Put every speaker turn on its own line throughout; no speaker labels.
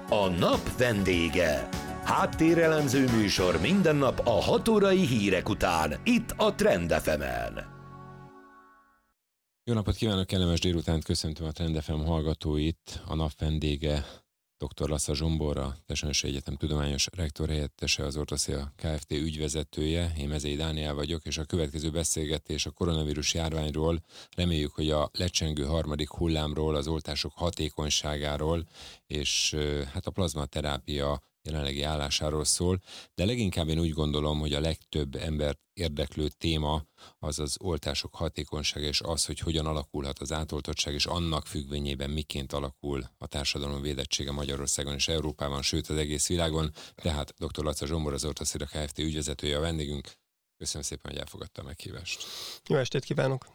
A nap vendége. Háttérelemző műsor minden nap a 6 órai hírek után, itt a Trend FM-en.
Jó napot kívánok, kellemes délutánt, köszöntöm a Trend FM hallgatóit. A nap vendége dr. Lassza Zsombor, a Tessenősi Egyetem tudományos rektor helyettese, az Ortoszél Kft. Ügyvezetője. Én Mezei Dániel vagyok, és a következő beszélgetés a koronavírus járványról, reméljük, hogy a lecsengő harmadik hullámról, az oltások hatékonyságáról, és hát a plazmaterápia jelenlegi állásáról szól, de leginkább én úgy gondolom, hogy a legtöbb embert érdeklő téma az az oltások hatékonysága, és az, hogy hogyan alakulhat az átoltottság, és annak függvényében miként alakul a társadalom védettsége Magyarországon és Európában, sőt az egész világon. Tehát dr. Lassza Zsombor, az Ortoszél Kft. Ügyvezetője a vendégünk. Köszönöm szépen, hogy elfogadta a meghívást.
Jó estét kívánok!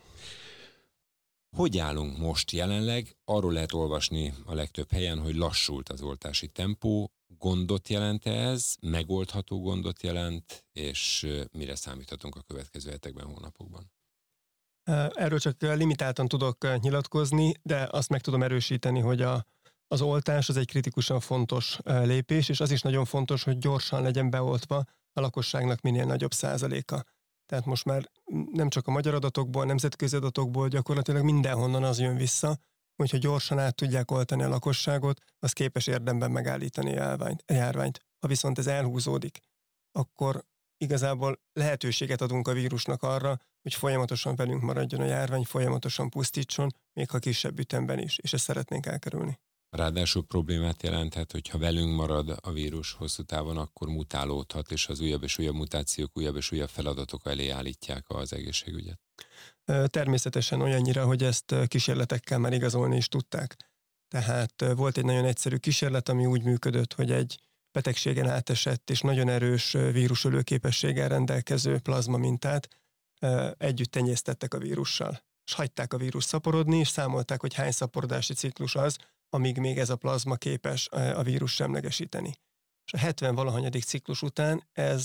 Hogy állunk most jelenleg? Arról lehet olvasni a legtöbb helyen, hogy lassult az oltási tempó. Gondot jelent ez? Megoldható gondot jelent? És mire számíthatunk a következő hetekben, hónapokban?
Erről csak limitáltan tudok nyilatkozni, de azt meg tudom erősíteni, hogy az oltás az egy kritikusan fontos lépés, és az is nagyon fontos, hogy gyorsan legyen beoltva a lakosságnak minél nagyobb százaléka. Tehát most már nem csak a magyar adatokból, nemzetközi adatokból, gyakorlatilag mindenhonnan az jön vissza, hogyha gyorsan át tudják oltani a lakosságot, az képes érdemben megállítani a járványt. Ha viszont ez elhúzódik, akkor igazából lehetőséget adunk a vírusnak arra, hogy folyamatosan velünk maradjon a járvány, folyamatosan pusztítson, még ha kisebb ütemben is, és ezt szeretnénk elkerülni.
Ráadásul problémát jelenthet, hogy ha velünk marad a vírus hosszú távon, akkor mutálódhat, és az újabb és újabb mutációk, újabb és újabb feladatok elé állítják az egészségügyet.
Természetesen olyannyira, hogy ezt kísérletekkel már igazolni is tudták. Tehát volt egy nagyon egyszerű kísérlet, ami úgy működött, hogy egy betegségen átesett és nagyon erős vírusölő képességgel rendelkező plazma mintát együtt tenyésztettek a vírussal. És hagyták a vírus szaporodni, és számolták, hogy hány szaporodási ciklus az, amíg még ez a plazma képes a vírus semlegesíteni. És a 70-valahanyadik ciklus után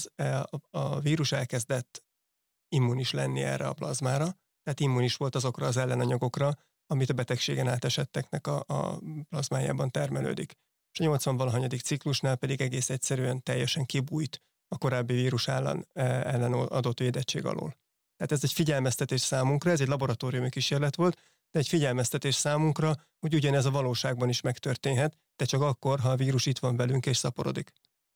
a vírus elkezdett immunis lenni erre a plazmára, tehát immunis volt azokra az ellenanyagokra, amit a betegségen átesetteknek a plazmájában termelődik. És a 80-valahanyadik ciklusnál pedig egész egyszerűen teljesen kibújt a korábbi vírus ellen adott védettség alól. Tehát ez egy figyelmeztetés számunkra, ez egy laboratóriumi kísérlet volt, de egy figyelmeztetés számunkra, hogy ugyanez a valóságban is megtörténhet, de csak akkor, ha a vírus itt van velünk és szaporodik.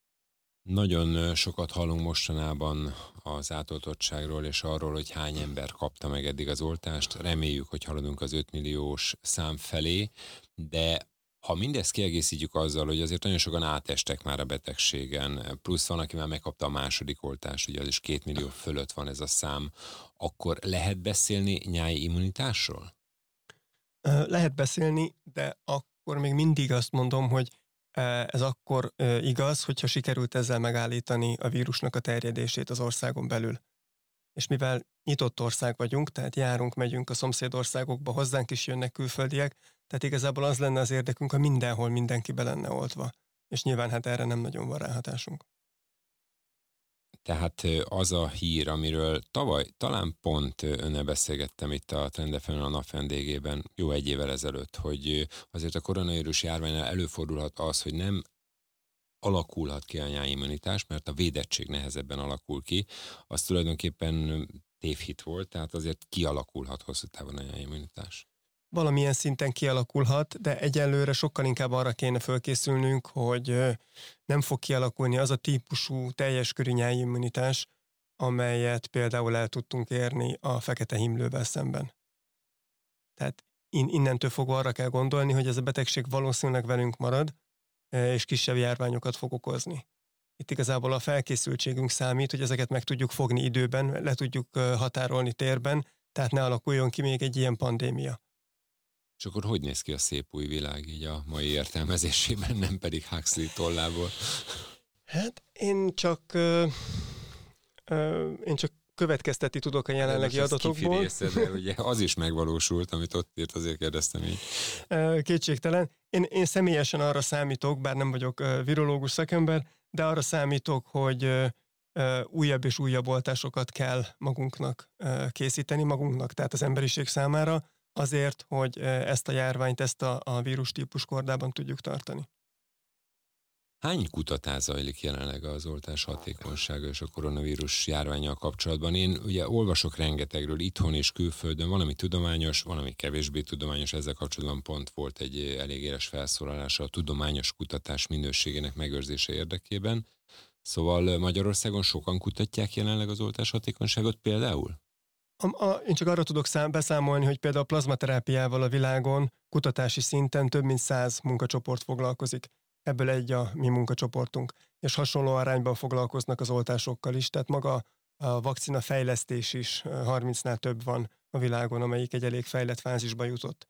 Nagyon sokat hallunk mostanában az átoltottságról és arról, hogy hány ember kapta meg eddig az oltást. Reméljük, hogy haladunk az 5 milliós szám felé, de ha mindezt kiegészítjük azzal, hogy azért nagyon sokan átestek már a betegségen, plusz van, aki már megkapta a második oltást, ugye az is 2 millió fölött van ez a szám, akkor lehet beszélni nyári immunitásról?
Lehet beszélni, de akkor még mindig azt mondom, hogy ez akkor igaz, hogyha sikerült ezzel megállítani a vírusnak a terjedését az országon belül. És mivel nyitott ország vagyunk, tehát járunk, megyünk a szomszédországokba, hozzánk is jönnek külföldiek, tehát igazából az lenne az érdekünk, ha mindenhol mindenki be lenne oltva. És nyilván hát erre nem nagyon van ráhatásunk.
Tehát az a hír, amiről tavaly talán pont önnel beszélgettem itt a Trend FM-en a nap vendégében, jó egy évvel ezelőtt, hogy azért a koronavírus járványnál előfordulhat az, hogy nem alakulhat ki a nyárimmunitás, mert a védettség nehezebben alakul ki, az tulajdonképpen tévhit volt, tehát azért kialakulhat hosszú távon a nyárimmunitás.
Valamilyen szinten kialakulhat, de egyelőre sokkal inkább arra kéne fölkészülnünk, hogy nem fog kialakulni az a típusú teljes körű nyárimmunitás, amelyet például el tudtunk érni a fekete himlővel szemben. Tehát innentől fogva arra kell gondolni, hogy ez a betegség valószínűleg velünk marad, és kisebb járványokat fog okozni. Itt igazából a felkészültségünk számít, hogy ezeket meg tudjuk fogni időben, le tudjuk határolni térben, tehát ne alakuljon ki még egy ilyen pandémia.
És akkor hogy néz ki a szép új világ így a mai értelmezésében, nem pedig Huxley tollából?
Hát én csak következtetni tudok a jelenlegi adatokból.
De ugye az is megvalósult, amit ott írt, azért kérdeztem így.
Kétségtelen. Én személyesen arra számítok, bár nem vagyok virológus szakember, de arra számítok, hogy újabb és újabb oltásokat kell magunknak készíteni, tehát az emberiség számára, azért, hogy ezt a járványt, ezt a vírustípus kordában tudjuk tartani.
Hány kutatás zajlik jelenleg az oltás hatékonysága és a koronavírus járvánnyal kapcsolatban? Én ugye olvasok rengetegről itthon és külföldön, valami tudományos, valami kevésbé tudományos, ezzel kapcsolatban pont volt egy elég éles felszólalása a tudományos kutatás minőségének megőrzése érdekében. Szóval Magyarországon sokan kutatják jelenleg az oltás hatékonyságot például?
Én csak arra tudok beszámolni, hogy például a plazmaterápiával a világon kutatási szinten több mint 100 munkacsoport foglalkozik. Ebből egy a mi munkacsoportunk, és hasonló arányban foglalkoznak az oltásokkal is, tehát maga a vakcina fejlesztés is 30-nál több van a világon, amelyik egy elég fejlett fázisba jutott.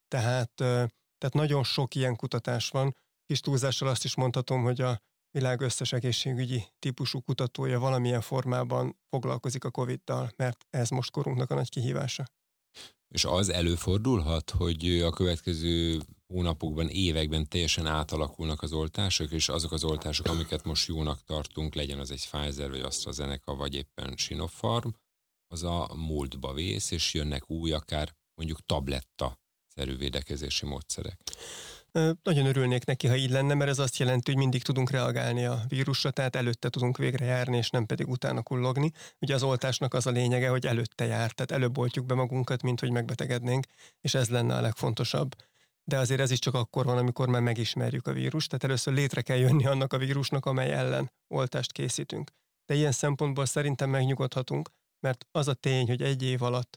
Tehát nagyon sok ilyen kutatás van. Kis túlzással azt is mondhatom, hogy a világ összes egészségügyi típusú kutatója valamilyen formában foglalkozik a Covid-dal, mert ez most korunknak a nagy kihívása.
És az előfordulhat, hogy a következő hónapokban, években teljesen átalakulnak az oltások, és azok az oltások, amiket most jónak tartunk, legyen az egy Pfizer, vagy AstraZeneca, vagy éppen Sinopharm, az a múltba vész, és jönnek új, akár mondjuk tabletta-szerű védekezési módszerek.
Nagyon örülnék neki, ha így lenne, mert ez azt jelenti, hogy mindig tudunk reagálni a vírusra, tehát előtte tudunk végre járni, és nem pedig utána kullogni. Ugye az oltásnak az a lényege, hogy előtte jár, tehát előbb oltjuk be magunkat, mint hogy megbetegednénk, és ez lenne a legfontosabb. De azért ez is csak akkor van, amikor már megismerjük a vírust, tehát először létre kell jönni annak a vírusnak, amely ellen oltást készítünk. De ilyen szempontból szerintem megnyugodhatunk, mert az a tény, hogy egy év alatt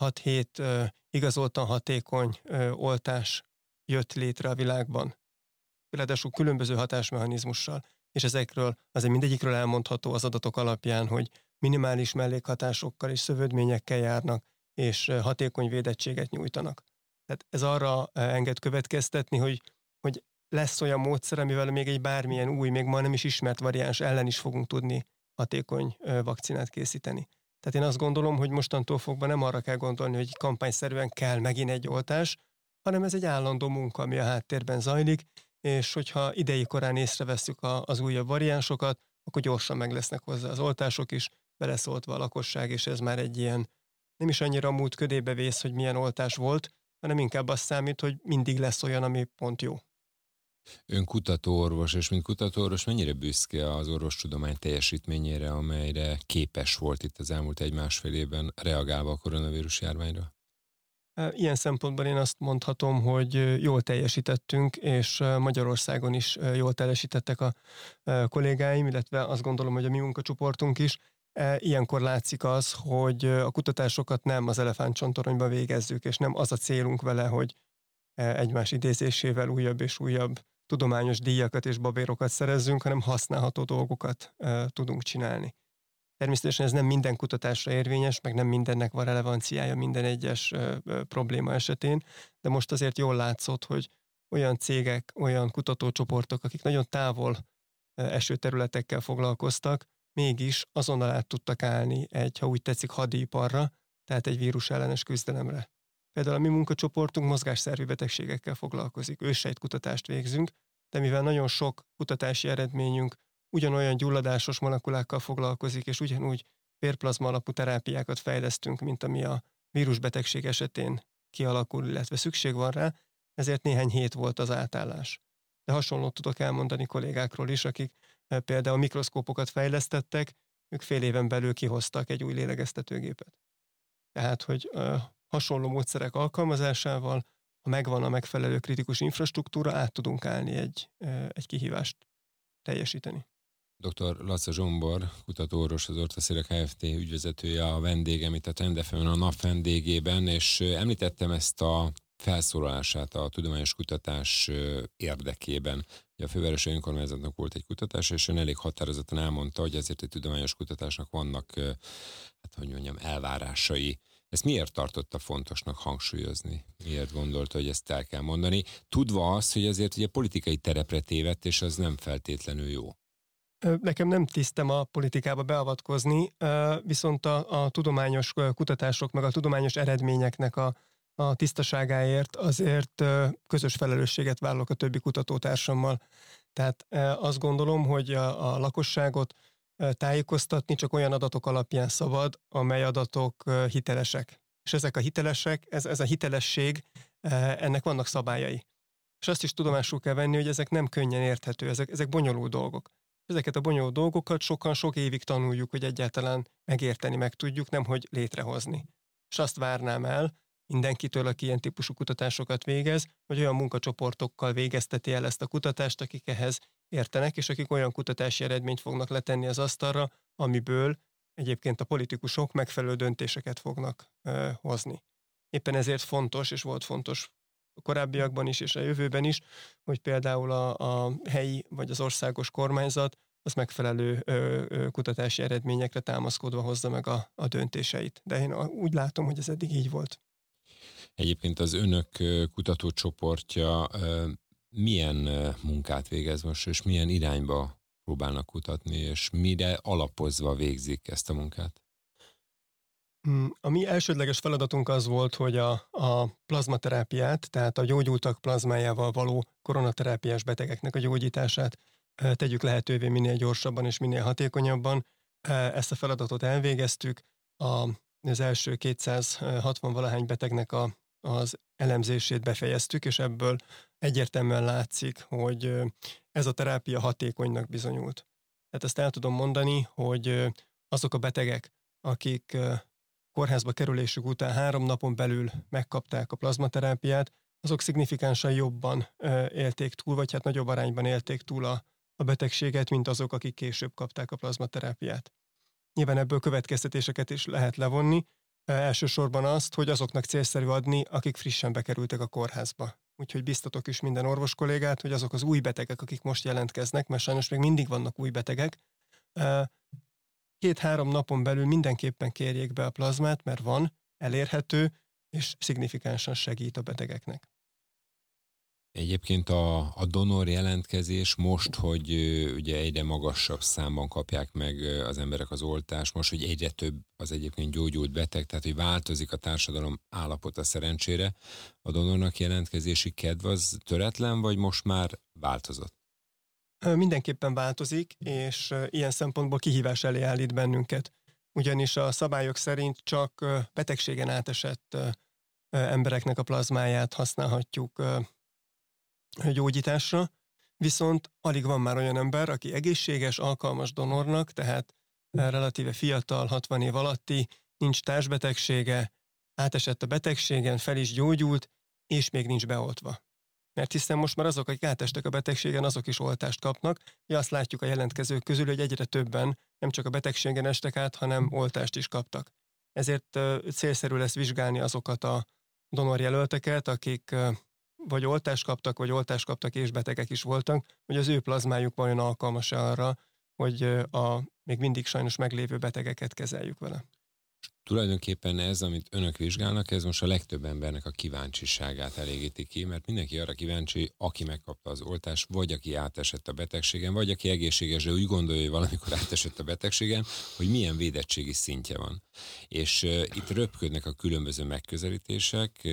6-7 igazoltan hatékony oltás jött létre a világban, ráadásul különböző hatásmechanizmussal, és ezekről azért mindegyikről elmondható az adatok alapján, hogy minimális mellékhatásokkal és szövődményekkel járnak, és hatékony védettséget nyújtanak. Tehát ez arra enged következtetni, hogy lesz olyan módszer, amivel még egy bármilyen új, még ma nem is ismert variáns ellen is fogunk tudni hatékony vakcinát készíteni. Tehát én azt gondolom, hogy mostantól fogva nem arra kell gondolni, hogy kampányszerűen kell megint egy oltás, hanem ez egy állandó munka, ami a háttérben zajlik, és hogyha idei korán észrevesszük az újabb variánsokat, akkor gyorsan meg lesznek hozzá az oltások is, beleszóltva a lakosság, és ez már egy ilyen, nem is annyira a múlt ködébe vész, hogy milyen oltás volt, hanem inkább az számít, hogy mindig lesz olyan, ami pont jó.
Ön kutatóorvos, és mint kutatóorvos mennyire büszke az orvostudomány teljesítményére, amelyre képes volt itt az elmúlt 1-1,5 évben reagálva a koronavírus járványra?
Ilyen szempontból én azt mondhatom, hogy jól teljesítettünk, és Magyarországon is jól teljesítettek a kollégáim, illetve azt gondolom, hogy a mi munkacsoportunk is. Ilyenkor látszik az, hogy a kutatásokat nem az elefántcsontoronyba végezzük, és nem az a célunk vele, hogy egymás idézésével újabb és újabb tudományos díjakat és babérokat szerezzünk, hanem használható dolgokat tudunk csinálni. Természetesen ez nem minden kutatásra érvényes, meg nem mindennek van relevanciája minden egyes probléma esetén, de most azért jól látszott, hogy olyan cégek, olyan kutatócsoportok, akik nagyon távol eső területekkel foglalkoztak, mégis azonnal át tudtak állni egy, ha úgy tetszik, hadiiparra, tehát egy vírus ellenes küzdelemre. Például a mi munkacsoportunk mozgásszervi betegségekkel foglalkozik, őssejtkutatást végzünk, de mivel nagyon sok kutatási eredményünk ugyanolyan gyulladásos molekulákkal foglalkozik, és ugyanúgy vérplazma alapú terápiákat fejlesztünk, mint ami a vírusbetegség esetén kialakul, illetve szükség van rá, ezért néhány hét volt az átállás. De hasonlót tudok elmondani kollégákról is, akik például mikroszkópokat fejlesztettek, ők fél éven belül kihoztak egy új lélegeztetőgépet. Tehát, hogy hasonló módszerek alkalmazásával, ha megvan a megfelelő kritikus infrastruktúra, át tudunk állni egy kihívást teljesíteni.
Dr. Laca Zsombor, kutatóorvos, az Orthoszéle Kft. Ügyvezetője a vendégem itt a Trend FM-en, a nap vendégében, és említettem ezt a felszólalását a tudományos kutatás érdekében. A fővárosi önkormányzatnak volt egy kutatás, és ön elég határozottan elmondta, hogy ezért a tudományos kutatásnak vannak, elvárásai. Ezt miért tartotta fontosnak hangsúlyozni? Miért gondolta, hogy ezt el kell mondani? Tudva azt, hogy azért ugye politikai terepre tévedt, és az nem feltétlenül jó.
Nekem nem tisztem a politikába beavatkozni, viszont a tudományos kutatások, meg a tudományos eredményeknek a tisztaságáért azért közös felelősséget vállalok a többi kutatótársammal. Tehát azt gondolom, hogy a lakosságot tájékoztatni csak olyan adatok alapján szabad, amely adatok hitelesek. És ezek a hitelesek, ez a hitelesség, ennek vannak szabályai. És azt is tudomásul kell venni, hogy ezek nem könnyen érthető, ezek bonyolult dolgok. Ezeket a bonyolult dolgokat sokan sok évig tanuljuk, hogy egyáltalán megérteni meg tudjuk, nemhogy létrehozni. És azt várnám el mindenkitől, aki ilyen típusú kutatásokat végez, hogy olyan munkacsoportokkal végezteti el ezt a kutatást, akik ehhez értenek, és akik olyan kutatási eredményt fognak letenni az asztalra, amiből egyébként a politikusok megfelelő döntéseket fognak hozni. Éppen ezért fontos, és volt fontos a korábbiakban is, és a jövőben is, hogy például a helyi vagy az országos kormányzat az megfelelő kutatási eredményekre támaszkodva hozza meg a döntéseit. De én úgy látom, hogy ez eddig így volt.
Egyébként az önök kutatócsoportja milyen munkát végez most, és milyen irányba próbálnak kutatni, és mire alapozva végzik ezt a munkát?
A mi elsődleges feladatunk az volt, hogy a plazmaterápiát, tehát a gyógyultak plazmájával való koronaterápiás betegeknek a gyógyítását tegyük lehetővé minél gyorsabban és minél hatékonyabban. Ezt a feladatot elvégeztük, az első 260-valahány betegnek az elemzését befejeztük, és ebből egyértelműen látszik, hogy ez a terápia hatékonynak bizonyult. Tehát ezt el tudom mondani, hogy azok a betegek, akik kórházba kerülésük után 3 napon belül megkapták a plazmaterápiát, azok szignifikánsan jobban élték túl, vagy hát nagyobb arányban élték túl a betegséget, mint azok, akik később kapták a plazmaterápiát. Nyilván ebből következtetéseket is lehet levonni, elsősorban azt, hogy azoknak célszerű adni, akik frissen bekerültek a kórházba. Úgyhogy biztatok is minden orvos kollégát, hogy azok az új betegek, akik most jelentkeznek, mert sajnos még mindig vannak új betegek, 2-3 napon belül mindenképpen kérjék be a plazmát, mert van, elérhető, és szignifikánsan segít a betegeknek.
Egyébként a donor jelentkezés most, hogy ugye egyre magasabb számban kapják meg az emberek az oltást, most, hogy egyre több az egyébként gyógyult beteg, tehát hogy változik a társadalom állapota szerencsére, a donornak jelentkezési kedv az töretlen, vagy most már változott?
Mindenképpen változik, és ilyen szempontból kihívás elé állít bennünket. Ugyanis a szabályok szerint csak betegségen átesett embereknek a plazmáját használhatjuk gyógyításra, viszont alig van már olyan ember, aki egészséges, alkalmas donornak, tehát relatíve fiatal, 60 év alatti, nincs társbetegsége, átesett a betegségen, fel is gyógyult, és még nincs beoltva. Mert hiszen most már azok, akik átestek a betegségen, azok is oltást kapnak. Ja, azt látjuk a jelentkezők közül, hogy egyre többen nem csak a betegségen estek át, hanem oltást is kaptak. Ezért célszerű lesz vizsgálni azokat a donorjelölteket, akik vagy oltást kaptak és betegek is voltak, hogy az ő plazmájuk vajon alkalmas arra, hogy a még mindig sajnos meglévő betegeket kezeljük vele.
Tulajdonképpen ez, amit önök vizsgálnak, ez most a legtöbb embernek a kíváncsiságát elégíti ki, mert mindenki arra kíváncsi, aki megkapta az oltást, vagy aki átesett a betegségen, vagy aki egészséges, de úgy gondolja, hogy valamikor átesett a betegségen, hogy milyen védettségi szintje van. És itt röpködnek a különböző megközelítések,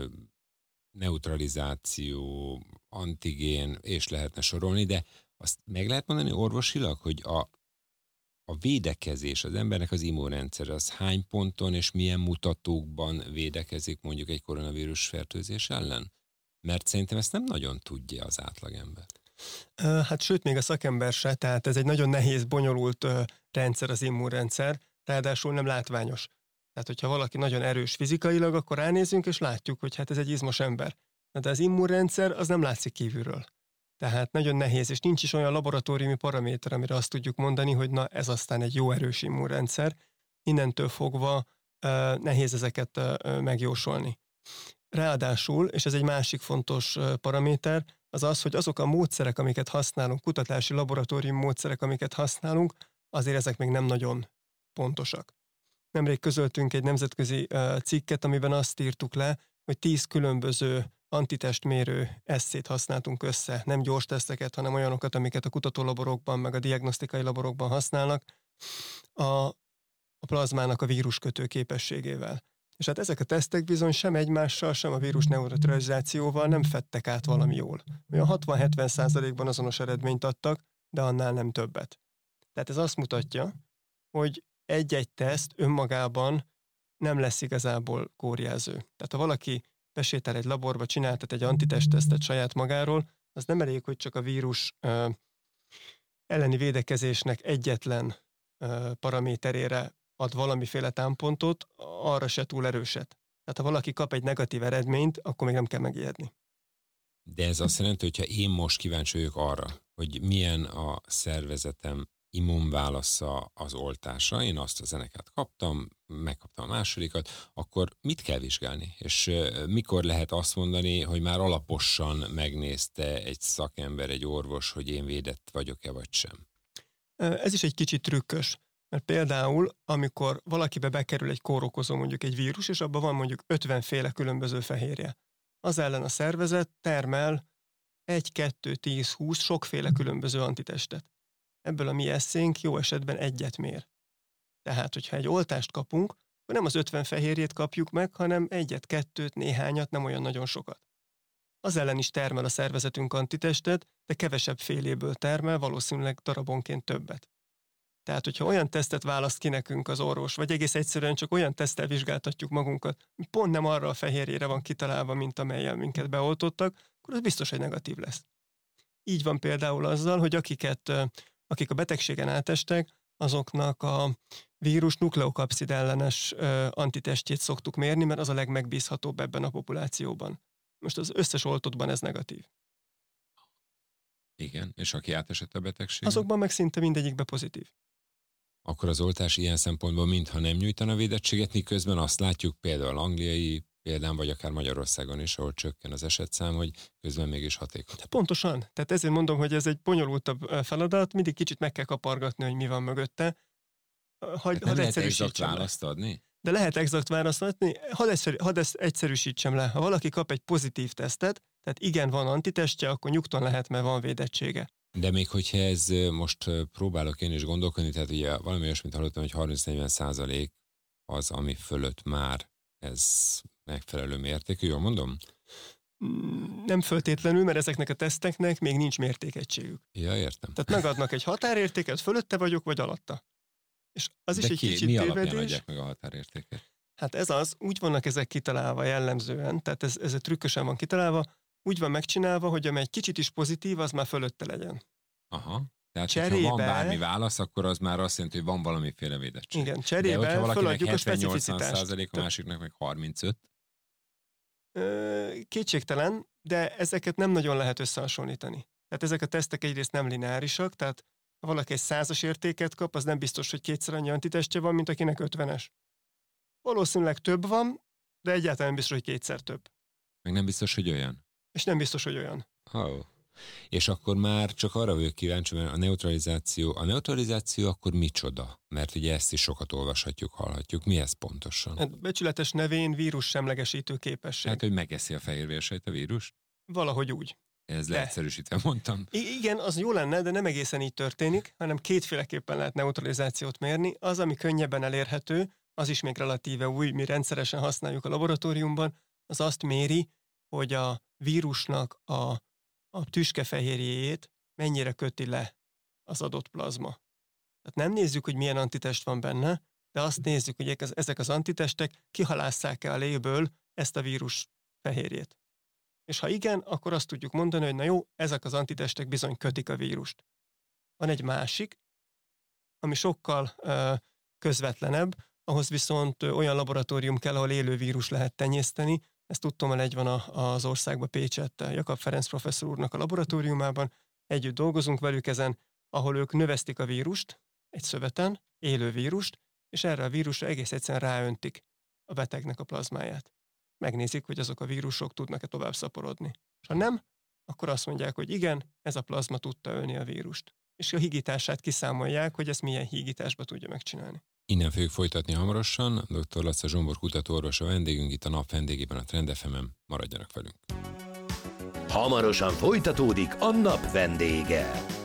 neutralizáció, antigén, és lehetne sorolni, de azt meg lehet mondani orvosilag, hogy a védekezés, az embernek az immunrendszer az hány ponton és milyen mutatókban védekezik mondjuk egy koronavírus fertőzés ellen? Mert szerintem ezt nem nagyon tudja az átlagember.
Hát sőt, még a szakember se, tehát ez egy nagyon nehéz, bonyolult rendszer az immunrendszer, ráadásul nem látványos. Tehát, hogyha valaki nagyon erős fizikailag, akkor ránézünk, és látjuk, hogy hát ez egy izmos ember. De az immunrendszer az nem látszik kívülről. Tehát nagyon nehéz, és nincs is olyan laboratóriumi paraméter, amire azt tudjuk mondani, hogy na ez aztán egy jó erős immunrendszer. Innentől fogva nehéz ezeket megjósolni. Ráadásul, és ez egy másik fontos paraméter, az az, hogy azok a módszerek, amiket használunk, kutatási laboratóriumi módszerek, amiket használunk, azért ezek még nem nagyon pontosak. Nemrég közöltünk egy nemzetközi cikket, amiben azt írtuk le, hogy 10 különböző antitestmérő esszét használtunk össze, nem gyors teszteket, hanem olyanokat, amiket a kutatólaborokban, meg a diagnosztikai laborokban használnak, a plazmának a víruskötő képességével. És hát ezek a tesztek bizony sem egymással, sem a vírus neutralizációval nem fedtek át valami jól. Olyan 60-70%-ban azonos eredményt adtak, de annál nem többet. Tehát ez azt mutatja, hogy egy-egy teszt önmagában nem lesz igazából kórjelző. Tehát ha valaki besétál egy laborba, csináltat egy antitesttesztet saját magáról, az nem elég, hogy csak a vírus elleni védekezésnek egyetlen paraméterére ad valamiféle támpontot, arra se túl erőset. Tehát ha valaki kap egy negatív eredményt, akkor még nem kell megijedni.
De ez azt jelenti, hogyha én most kíváncsi vagyok arra, hogy milyen a szervezetem immunválasza az oltásra, én azt a zenekát kaptam, megkaptam a másodikat, akkor mit kell vizsgálni? És mikor lehet azt mondani, hogy már alaposan megnézte egy szakember, egy orvos, hogy én védett vagyok-e vagy sem?
Ez is egy kicsit trükkös, mert például, amikor valakibe bekerül egy kórokozó, mondjuk egy vírus, és abban van mondjuk 50 féle különböző fehérje, az ellen a szervezet termel 1, 2, 10, 20 sokféle különböző antitestet. Ebből a mi eszénk jó esetben egyet mér. Tehát, hogyha egy oltást kapunk, akkor nem az 50 fehérjét kapjuk meg, hanem 1, 2, néhányat, nem olyan nagyon sokat. Az ellen is termel a szervezetünk antitestet, de kevesebb féléből termel, valószínűleg darabonként többet. Tehát, hogyha olyan tesztet választ ki nekünk az orvos, vagy egész egyszerűen csak olyan teszttel vizsgáltatjuk magunkat, pont nem arra a fehérjére van kitalálva, mint amellyel minket beoltottak, akkor az biztos, hogy negatív lesz. Így van például azzal, hogy akik a betegségen átestek, azoknak a vírus nukleokapszid ellenes antitestjét szoktuk mérni, mert az a legmegbízhatóbb ebben a populációban. Most az összes oltottban ez negatív.
Igen, és aki átesett a betegségen?
Azokban meg szinte mindegyikben pozitív.
Akkor az oltás ilyen szempontból mintha nem nyújtana védettséget, miközben azt látjuk például angliai példán, vagy akár Magyarországon is, ahol csökken az esetszám, hogy közben mégis hatékony.
Pontosan. Tehát ezért mondom, hogy ez egy bonyolultabb feladat, mindig kicsit meg kell kapargatni, hogy mi van mögötte.
Nem lehet exakt választ adni?
De lehet exakt választ adni. Hadd ezt egyszerűsítsem le. Ha valaki kap egy pozitív tesztet, tehát igen, van antitestje, akkor nyugton lehet, mert van védettsége.
De még hogyha ez most próbálok én is gondolkodni, tehát ugye valami olyasmit hallottam, hogy 30-40% az, ami fölött már ez megfelelő mértékű, jól mondom?
Nem föltétlenül, mert ezeknek a teszteknek még nincs mértékegységük.
Ja, értem.
Tehát megadnak egy határértéket, fölötte vagyok, vagy alatta. És az is egy kicsit
mi
tévedés.
alapján adják meg a határértéket?
Hát ez az, úgy vannak ezek kitalálva jellemzően, tehát ez trükkösen van kitalálva, úgy van megcsinálva, hogy amely egy kicsit is pozitív, az már fölötte legyen.
Aha. Tehát,
cserébe,
ha van bármi válasz, akkor az már azt jelenti, hogy van valamiféle védettség.
Igen, cserébe föladjuk a specificitást.
A másiknak meg 35.
Kétségtelen, de ezeket nem nagyon lehet összehasonlítani. Tehát ezek a tesztek egyrészt nem lineárisak, tehát ha valaki egy 100-as értéket kap, az nem biztos, hogy kétszer annyi antitestje van, mint akinek 50-es. Valószínűleg több van, de egyáltalán nem biztos, hogy kétszer több.
Meg nem biztos, hogy olyan.
És nem biztos, hogy olyan.
Oh. És akkor már csak arra vagyok kíváncsi, mert a neutralizáció akkor micsoda? Mert ugye ezt is sokat olvashatjuk, hallhatjuk. Mi ez pontosan?
Hát becsületes nevén vírussemlegesítő képesség.
Hát, hogy megeszi a fehérvérsejt a vírust?
Valahogy úgy.
Ez leegyszerűsítve mondtam.
Igen, az jó lenne, de nem egészen így történik, hanem kétféleképpen lehet neutralizációt mérni. Az, ami könnyebben elérhető, az is még relatíve új, mi rendszeresen használjuk a laboratóriumban, az azt méri, hogy a vírusnak a tüskefehérjéjét mennyire köti le az adott plazma. Tehát nem nézzük, hogy milyen antitest van benne, de azt nézzük, hogy ezek az antitestek kihalásszák-e a léből ezt a vírus fehérjét. És ha igen, akkor azt tudjuk mondani, hogy na jó, ezek az antitestek bizony kötik a vírust. Van egy másik, ami sokkal közvetlenebb, ahhoz viszont olyan laboratórium kell, ahol élő vírus lehet tenyészteni. Ezt tudtommal egy van az országban Pécsett, Jakab Ferenc professzor úrnak a laboratóriumában. Együtt dolgozunk velük ezen, ahol ők növesztik a vírust egy szöveten, élő vírust, és erre a vírusra egész egyszerűen ráöntik a betegnek a plazmáját. Megnézik, hogy azok a vírusok tudnak-e tovább szaporodni. És ha nem, akkor azt mondják, hogy igen, ez a plazma tudta ölni a vírust. És a hígítását kiszámolják, hogy ezt milyen hígításba tudja megcsinálni.
Innen fogjuk folytatni hamarosan. Dr. Lassza Zsombor kutatóorvos a vendégünk itt a nap vendégében a Trend FM-en. Maradjanak velünk.
Hamarosan folytatódik a nap vendége.